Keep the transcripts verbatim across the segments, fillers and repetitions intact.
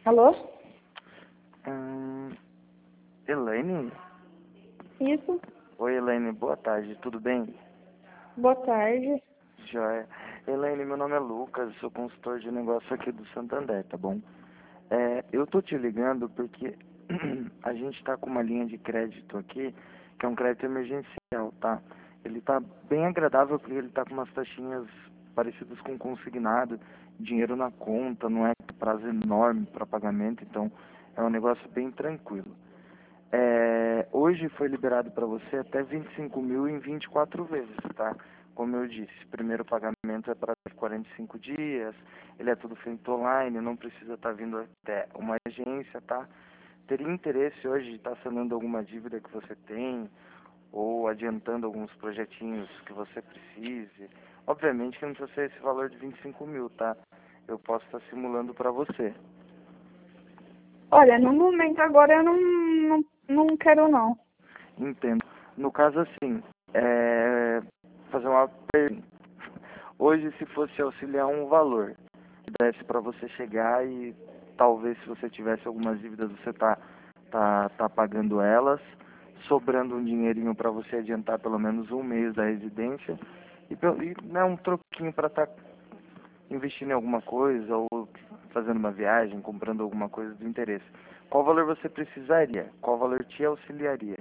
Alô? Hum, Elaine? Isso. Oi, Elaine, boa tarde, tudo bem? Boa tarde. Joia. Elaine, meu nome é Lucas, sou consultor de negócio aqui do Santander, tá bom? É, eu tô te ligando porque a gente tá com uma linha de crédito aqui, que é um crédito emergencial, tá? Ele tá bem agradável porque ele tá com umas taxinhas parecidas com consignado, dinheiro na conta, não é prazo enorme para pagamento, então é um negócio bem tranquilo. É, hoje foi liberado para você até vinte e cinco mil em vinte e quatro vezes, tá? Como eu disse, primeiro pagamento é para quarenta e cinco dias, ele é tudo feito online, não precisa estar vindo até uma agência, tá? Teria interesse hoje de estar sanando alguma dívida que você tem ou adiantando alguns projetinhos que você precise? Obviamente que não precisa ser esse valor de vinte e cinco mil, tá? Eu posso estar simulando para você. Olha, no momento agora eu não, não, não quero não. Entendo. No caso, assim, é, fazer uma pergunta. Hoje, se fosse auxiliar um valor, que desse para você chegar e talvez se você tivesse algumas dívidas, você tá, tá, tá pagando elas, sobrando um dinheirinho para você adiantar pelo menos um mês da residência e, pel- e né, um troquinho para estar investindo em alguma coisa ou fazendo uma viagem, comprando alguma coisa do interesse. Qual valor você precisaria? Qual valor te auxiliaria?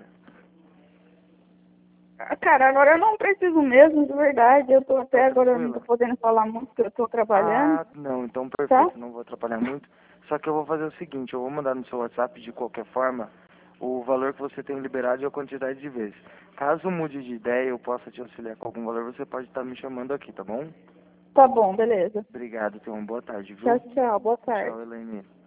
Ah, cara, agora eu não preciso mesmo, de verdade. Eu tô Tá até agora, eu não tô tranquila? podendo falar muito, porque eu tô trabalhando, Ah, não, então tá? perfeito, não vou atrapalhar muito. Só que eu vou fazer o seguinte, eu vou mandar no seu WhatsApp de qualquer forma o valor que você tem liberado e a quantidade de vezes. Caso mude de ideia, eu possa te auxiliar com algum valor, você pode estar me chamando aqui, tá bom? Tá bom, beleza. Obrigado, tenha uma boa tarde, Tchau, viu? tchau. Boa tarde. Tchau, Elaine.